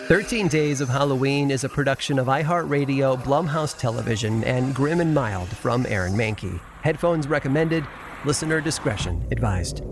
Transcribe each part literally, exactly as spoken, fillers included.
thirteen Days of Halloween is a production of iHeartRadio, Blumhouse Television, and Grim and Mild from Aaron Mahnke. Headphones recommended. Listener discretion advised.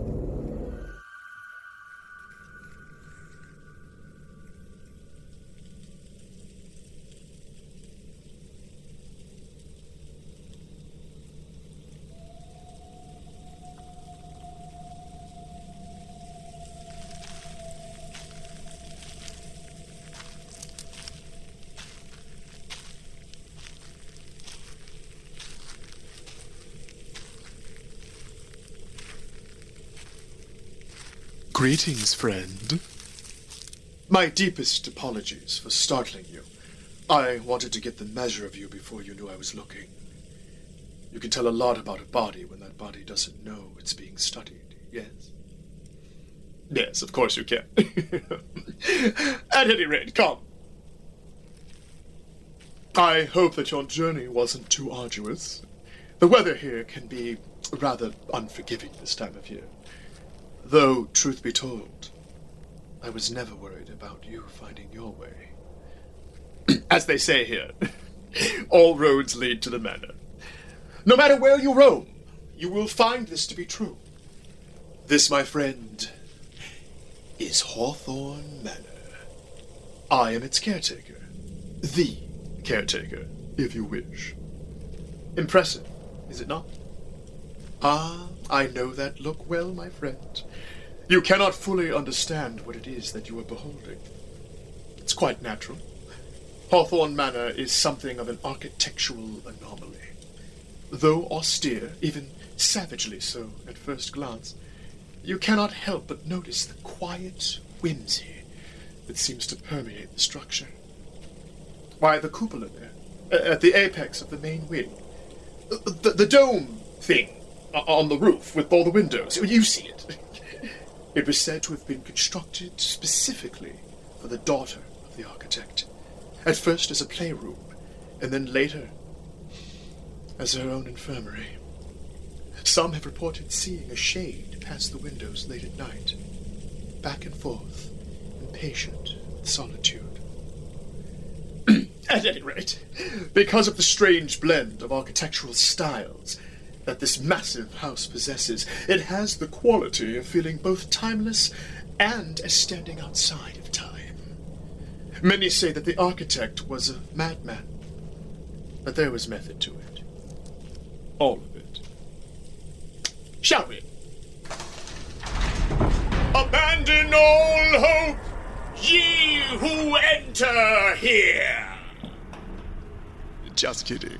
Greetings, friend. My deepest apologies for startling you. I wanted to get the measure of you before you knew I was looking. You can tell a lot about a body when that body doesn't know it's being studied, yes? Yes, of course you can. At any rate, come. I hope that your journey wasn't too arduous. The weather here can be rather unforgiving this time of year. Though, truth be told, I was never worried about you finding your way. As they say here, all roads lead to the manor. No matter where you roam, you will find this to be true. This, my friend, is Hawthorne Manor. I am its caretaker. The caretaker, if you wish. Impressive, is it not? Ah, I know that look well, my friend. You cannot fully understand what it is that you are beholding. It's quite natural. Hawthorne Manor is something of an architectural anomaly. Though austere, even savagely so at first glance, you cannot help but notice the quiet whimsy that seems to permeate the structure. Why, the cupola there, at the apex of the main wing, the, the dome thing on the roof with all the windows, you see it. It was said to have been constructed specifically for the daughter of the architect, at first as a playroom, and then later as her own infirmary. Some have reported seeing a shade pass the windows late at night, back and forth, impatient with solitude. At any rate, because of the strange blend of architectural styles that this massive house possesses, it has the quality of feeling both timeless and as standing outside of time. Many say that the architect was a madman, but there was method to it. All of it. Shall we? Abandon all hope, ye who enter here! Just kidding.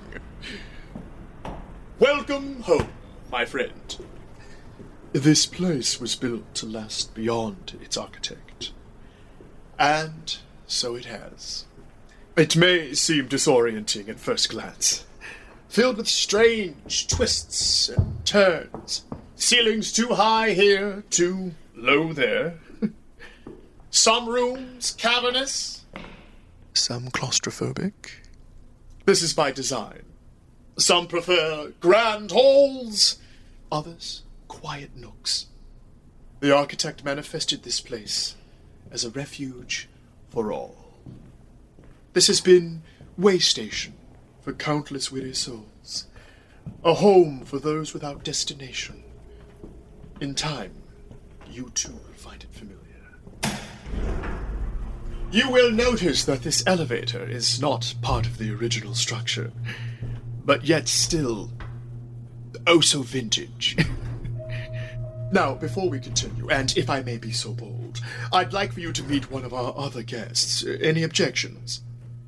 Welcome home, my friend. This place was built to last beyond its architect. And so it has. It may seem disorienting at first glance, filled with strange twists and turns. Ceilings too high here, too low there. Some rooms cavernous, some claustrophobic. This is by design. Some prefer grand halls, others quiet nooks. The architect manifested this place as a refuge for all. This has been way station for countless weary souls, a home for those without destination. In time, you too will find it familiar. You will notice that this elevator is not part of the original structure, but yet still oh so vintage. Now, before we continue, and if I may be so bold, I'd like for you to meet one of our other guests. Any objections?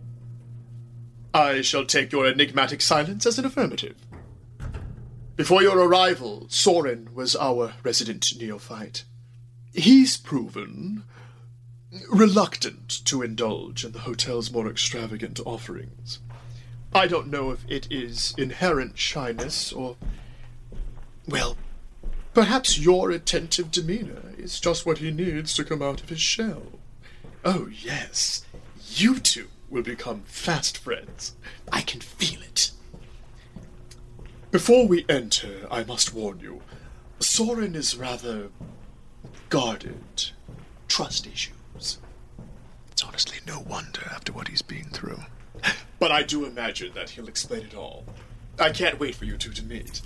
I shall take your enigmatic silence as an affirmative. Before your arrival, Soren was our resident neophyte. He's proven reluctant to indulge in the hotel's more extravagant offerings. I don't know if it is inherent shyness or, well, perhaps your attentive demeanor is just what he needs to come out of his shell. Oh, yes, you two will become fast friends. I can feel it. Before we enter, I must warn you, Soren is rather guarded. Trust issues. It's honestly no wonder after what he's been through. But I do imagine that he'll explain it all. I can't wait for you two to meet.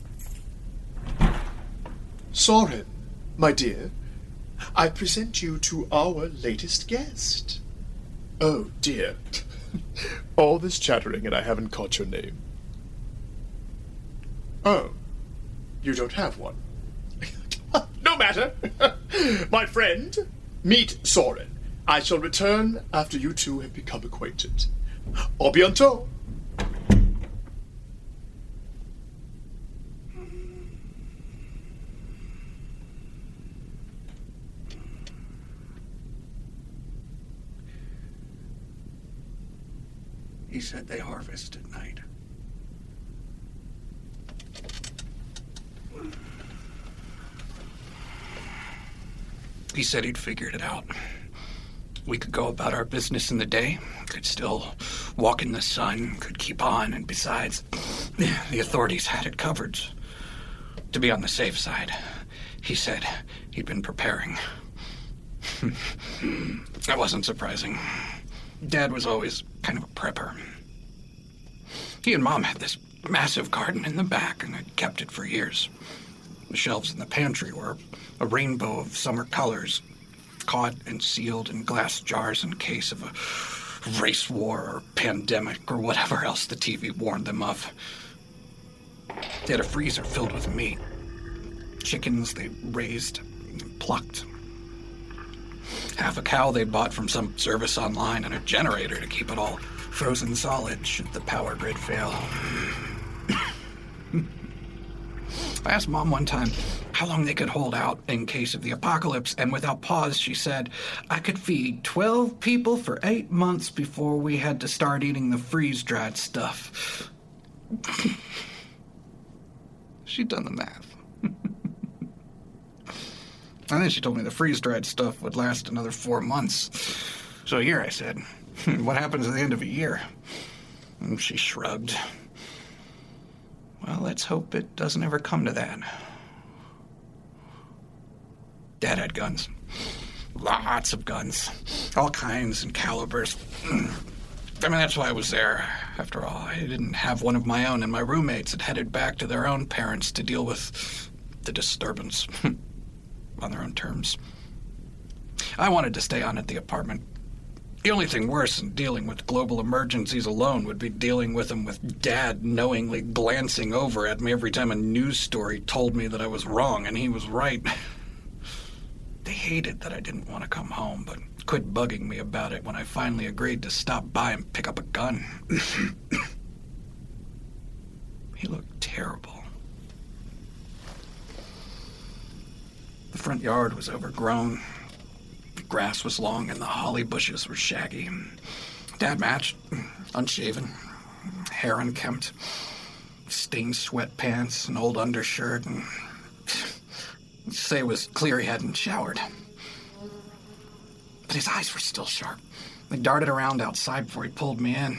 Soren, my dear, I present you to our latest guest. Oh, dear. All this chattering and I haven't caught your name. Oh, you don't have one. No matter. My friend, meet Soren. I shall return after you two have become acquainted. Au bientôt. He said they harvest at night. He said he'd figured it out. We could go about our business in the day, could still walk in the sun, could keep on, and besides, the authorities had it covered. To be on the safe side, he said he'd been preparing. That wasn't surprising. Dad was always kind of a prepper. He and Mom had this massive garden in the back, and they'd kept it for years. The shelves in the pantry were a rainbow of summer colors, caught and sealed in glass jars in case of a race war or pandemic or whatever else the T V warned them of. They had a freezer filled with meat. Chickens they raised and plucked. Half a cow they bought from some service online and a generator to keep it all frozen solid should the power grid fail. I asked Mom one time how long they could hold out in case of the apocalypse, and without pause she said, I could feed twelve people for eight months before we had to start eating the freeze-dried stuff. She'd done the math. And then she told me the freeze-dried stuff would last another four months. So a year, I said. What happens at the end of a year? And she shrugged. Well, let's hope it doesn't ever come to that. Dad had guns. Lots of guns. All kinds and calibers. I mean, that's why I was there. After all, I didn't have one of my own, and my roommates had headed back to their own parents to deal with the disturbance on their own terms. I wanted to stay on at the apartment. The only thing worse than dealing with global emergencies alone would be dealing with them with Dad knowingly glancing over at me every time a news story told me that I was wrong and he was right. They hated that I didn't want to come home, but quit bugging me about it when I finally agreed to stop by and pick up a gun. He looked terrible. The front yard was overgrown. The grass was long and the holly bushes were shaggy. Dad matched, unshaven, hair unkempt, stained sweatpants, an old undershirt, and say it was clear he hadn't showered. But his eyes were still sharp. They darted around outside before he pulled me in.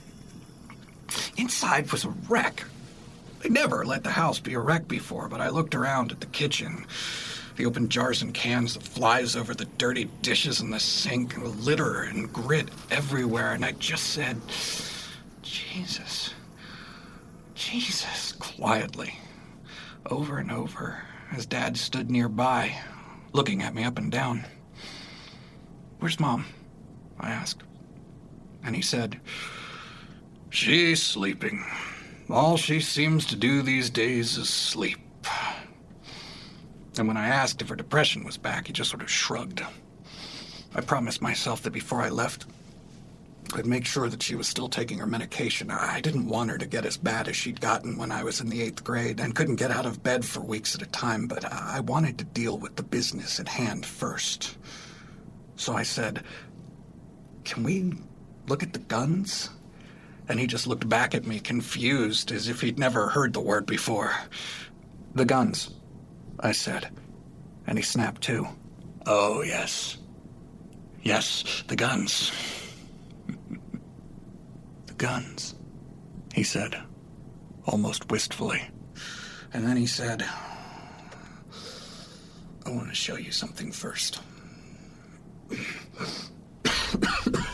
Inside was a wreck. They never let the house be a wreck before, but I looked around at the kitchen. The open jars and cans, the flies over the dirty dishes in the sink, and the litter and grit everywhere, and I just said, Jesus, Jesus, quietly, over and over, as Dad stood nearby, looking at me up and down. Where's Mom? I asked. And he said, she's sleeping. All she seems to do these days is sleep. And when I asked if her depression was back, he just sort of shrugged. I promised myself that before I left, I'd make sure that she was still taking her medication. I didn't want her to get as bad as she'd gotten when I was in the eighth grade and couldn't get out of bed for weeks at a time, but I wanted to deal with the business at hand first. So I said, can we look at the guns? And he just looked back at me, confused, as if he'd never heard the word before. The guns, I said, and he snapped to. Oh, yes. Yes, the guns. The guns, he said, almost wistfully. And then he said, I want to show you something first.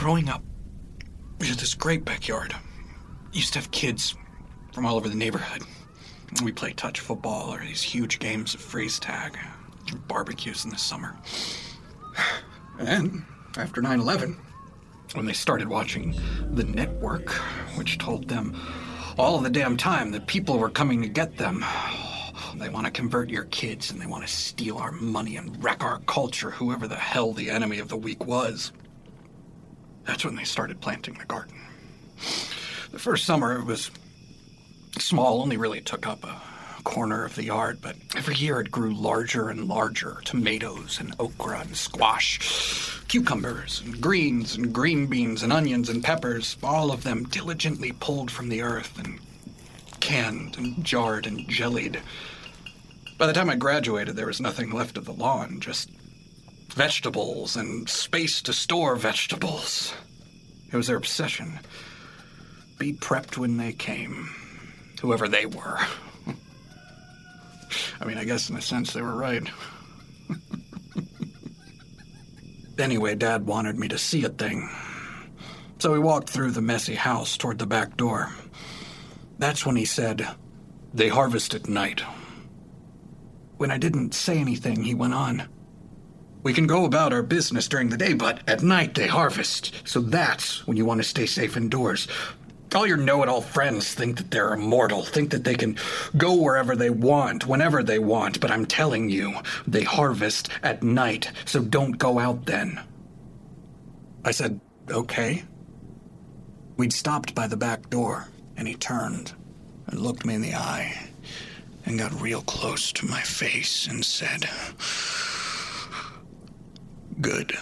growing up, we had this great backyard. Used to have kids from all over the neighborhood. We played touch football or these huge games of freeze tag, barbecues in the summer. And then, after nine eleven, when they started watching the network, which told them all the damn time that people were coming to get them, they want to convert your kids and they want to steal our money and wreck our culture, whoever the hell the enemy of the week was. That's when they started planting the garden. The first summer it was small, only really took up a corner of the yard, but every year it grew larger and larger. Tomatoes and okra and squash, cucumbers and greens and green beans and onions and peppers, all of them diligently pulled from the earth and canned and jarred and jellied. By the time I graduated, there was nothing left of the lawn, just vegetables and space to store vegetables. It was their obsession. Be prepped when they came, whoever they were. I mean, I guess in a sense they were right. Anyway, Dad wanted me to see a thing. So we walked through the messy house toward the back door. That's when he said, "They harvest at night." When I didn't say anything, he went on. "We can go about our business during the day, but at night they harvest. So that's when you want to stay safe indoors. All your know-it-all friends think that they're immortal, think that they can go wherever they want, whenever they want, but I'm telling you, they harvest at night, so don't go out then." I said, "Okay." We'd stopped by the back door, and he turned and looked me in the eye and got real close to my face and said, "Good."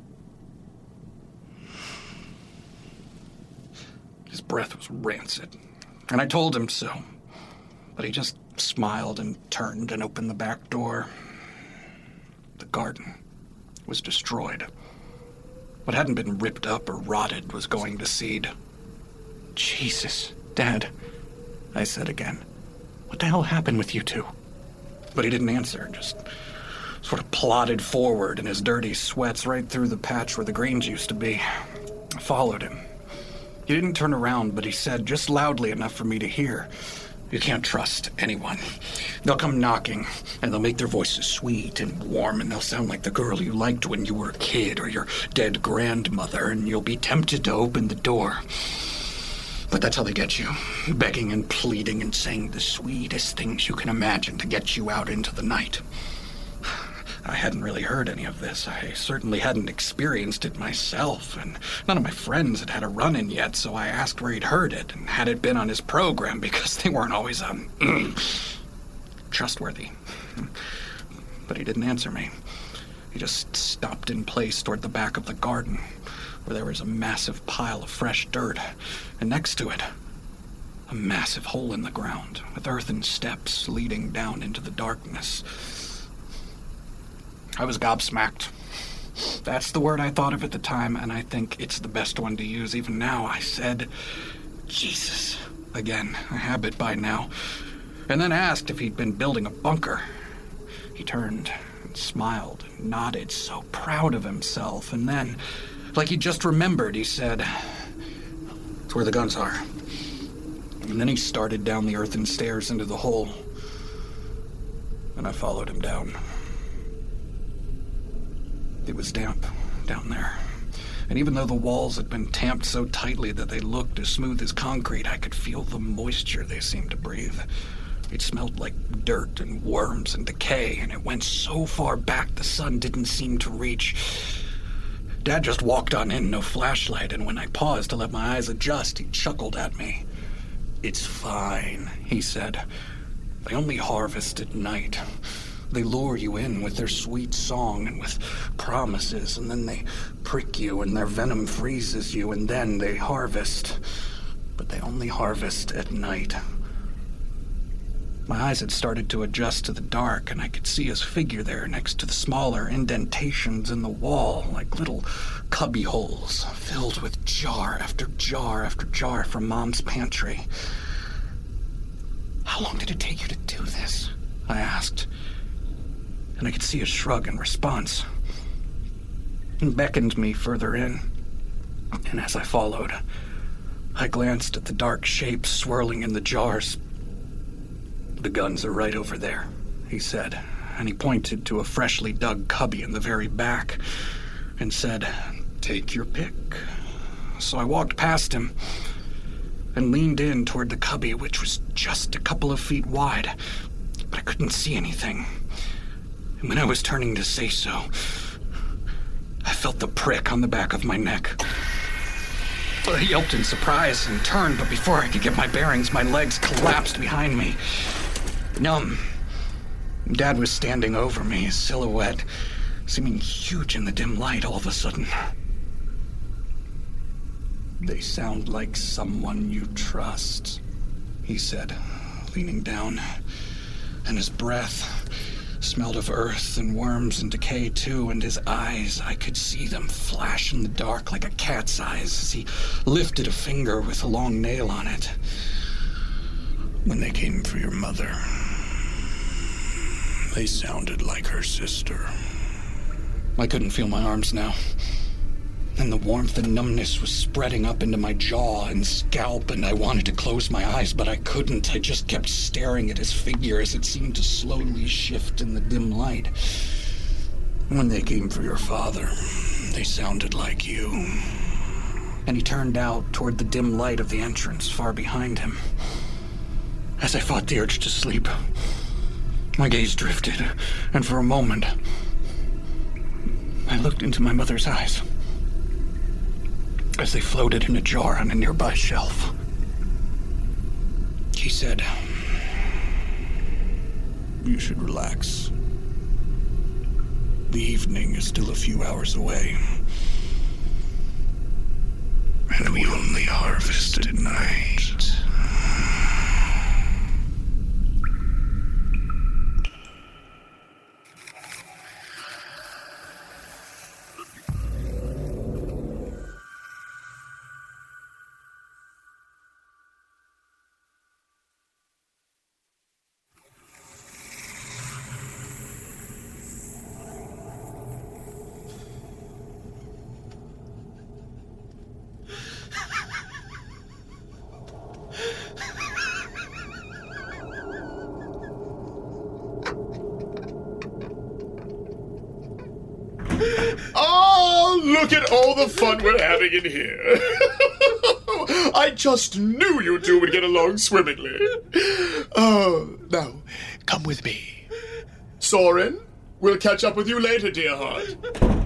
His breath was rancid, and I told him so, but he just smiled and turned and opened the back door. The garden was destroyed. What hadn't been ripped up or rotted was going to seed. "Jesus, Dad," I said again. "What the hell happened with you two?" But he didn't answer, just sort of plodded forward in his dirty sweats right through the patch where the greens used to be. I followed him. He didn't turn around, but he said, just loudly enough for me to hear, "You can't trust anyone. They'll come knocking, and they'll make their voices sweet and warm, and they'll sound like the girl you liked when you were a kid or your dead grandmother, and you'll be tempted to open the door. But that's how they get you, begging and pleading and saying the sweetest things you can imagine to get you out into the night." I hadn't really heard any of this. I certainly hadn't experienced it myself, and none of my friends had had a run-in yet, so I asked where he'd heard it, and had it been on his program, because they weren't always, um, trustworthy. But he didn't answer me. He just stopped in place toward the back of the garden, where there was a massive pile of fresh dirt, and next to it, a massive hole in the ground, with earthen steps leading down into the darkness. I was gobsmacked. That's the word I thought of at the time, and I think it's the best one to use even now. I said, "Jesus," again, a habit by now, and then asked if he'd been building a bunker. He turned and smiled and nodded, so proud of himself, and then, like he just remembered, he said, "It's where the guns are." And then he started down the earthen stairs into the hole, and I followed him down. It was damp down there, and even though the walls had been tamped so tightly that they looked as smooth as concrete, I could feel the moisture they seemed to breathe. It smelled like dirt and worms and decay, and it went so far back the sun didn't seem to reach. Dad just walked on in, no flashlight, and when I paused to let my eyes adjust, he chuckled at me. "It's fine," he said. "They only harvest at night. They lure you in with their sweet song and with promises, and then they prick you and their venom freezes you, and then they harvest. But they only harvest at night." My eyes had started to adjust to the dark, and I could see his figure there next to the smaller indentations in the wall, like little cubby holes filled with jar after jar after jar from Mom's pantry. "How long did it take you to do this?" I asked. And I could see a shrug in response, and beckoned me further in. And as I followed, I glanced at the dark shapes swirling in the jars. "The guns are right over there," he said, and he pointed to a freshly dug cubby in the very back and said, "Take your pick." So I walked past him and leaned in toward the cubby, which was just a couple of feet wide, but I couldn't see anything. And when I was turning to say so, I felt the prick on the back of my neck. I yelped in surprise and turned, but before I could get my bearings, my legs collapsed behind me. Numb. Dad was standing over me, his silhouette seeming huge in the dim light all of a sudden. "They sound like someone you trust," he said, leaning down, and his breath smelled of earth and worms and decay too, and his eyes, I could see them flash in the dark like a cat's eyes as he lifted a finger with a long nail on it. "When they came for your mother, they sounded like her sister." I couldn't feel my arms now, and the warmth and numbness was spreading up into my jaw and scalp, and I wanted to close my eyes, but I couldn't. I just kept staring at his figure as it seemed to slowly shift in the dim light. "When they came for your father, they sounded like you." And he turned out toward the dim light of the entrance far behind him. As I fought the urge to sleep, my gaze drifted, and for a moment, I looked into my mother's eyes as they floated in a jar on a nearby shelf. He said, "You should relax. The evening is still a few hours away, and we only harvest at night." Oh, look at all the fun we're having in here. I just knew you two would get along swimmingly. Oh, now, come with me. Soren, we'll catch up with you later, dear heart.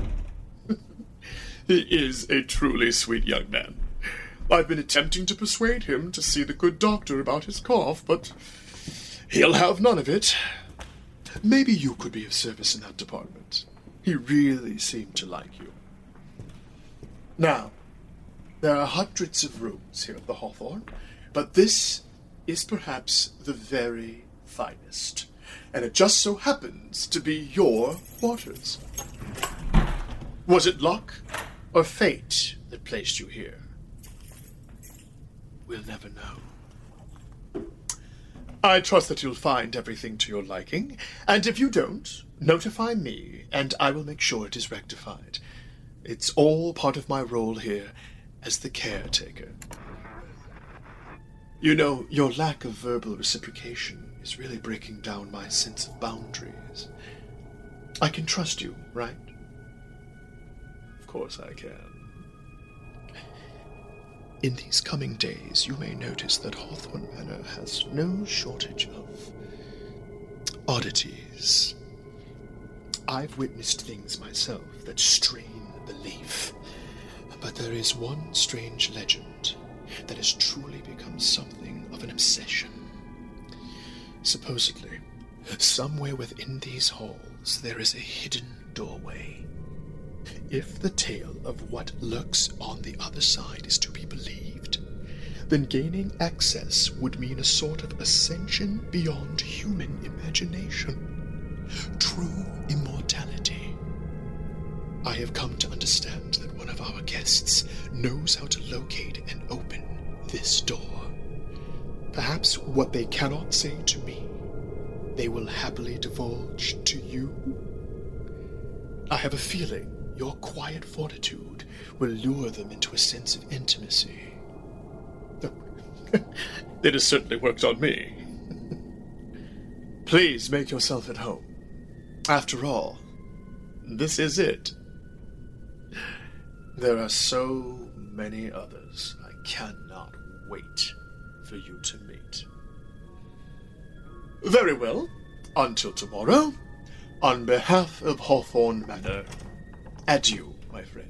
He is a truly sweet young man. I've been attempting to persuade him to see the good doctor about his cough, but he'll have none of it. Maybe you could be of service in that department. He really seemed to like you. Now, there are hundreds of rooms here at the Hawthorne, but this is perhaps the very finest, and it just so happens to be your quarters. Was it luck or fate that placed you here? We'll never know. I trust that you'll find everything to your liking, and if you don't, notify me, and I will make sure it is rectified. It's all part of my role here as the caretaker. You know, your lack of verbal reciprocation is really breaking down my sense of boundaries. I can trust you, right? Of course I can. In these coming days, you may notice that Hawthorne Manor has no shortage of oddities. I've witnessed things myself that strain belief, but there is one strange legend that has truly become something of an obsession. Supposedly, somewhere within these halls there is a hidden doorway. If the tale of what lurks on the other side is to be believed, then gaining access would mean a sort of ascension beyond human imagination. True immortality. I have come to understand that one of our guests knows how to locate and open this door. Perhaps what they cannot say to me, they will happily divulge to you. I have a feeling your quiet fortitude will lure them into a sense of intimacy. It has certainly worked on me. Please make yourself at home. After all, this is it. There are so many others I cannot wait for you to meet. Very well. Until tomorrow, on behalf of Hawthorne Manor, adieu, my friend.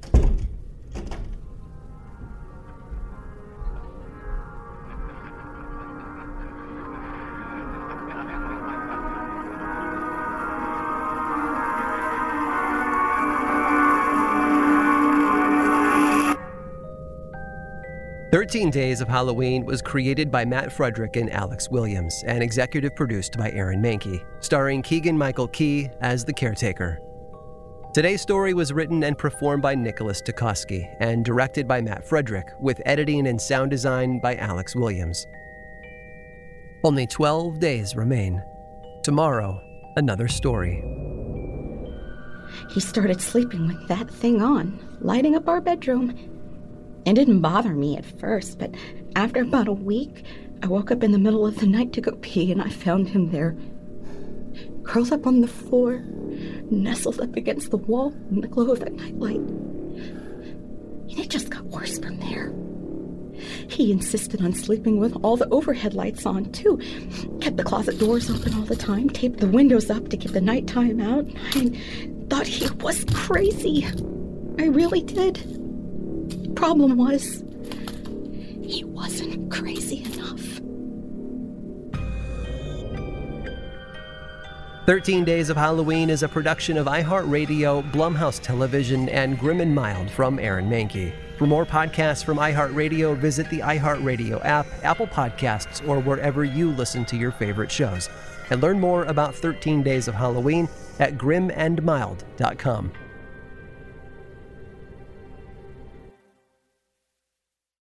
thirteen Days of Halloween was created by Matt Frederick and Alex Williams and executive produced by Aaron Mahnke, starring Keegan-Michael Key as the caretaker. Today's story was written and performed by Nicholas Tukoski and directed by Matt Frederick, with editing and sound design by Alex Williams. Only twelve days remain. Tomorrow, another story. He started sleeping with that thing on, lighting up our bedroom. It didn't bother me at first, but after about a week, I woke up in the middle of the night to go pee, and I found him there, curled up on the floor, nestled up against the wall in the glow of that nightlight. And it just got worse from there. He insisted on sleeping with all the overhead lights on, too. Kept the closet doors open all the time, taped the windows up to get the nighttime out. I thought he was crazy. I really did. Problem was, he wasn't crazy enough. thirteen Days of Halloween is a production of iHeartRadio, Blumhouse Television, and Grim and Mild from Aaron Mahnke. For more podcasts from iHeartRadio, visit the iHeartRadio app, Apple Podcasts, or wherever you listen to your favorite shows. And learn more about thirteen Days of Halloween at grim and mild dot com.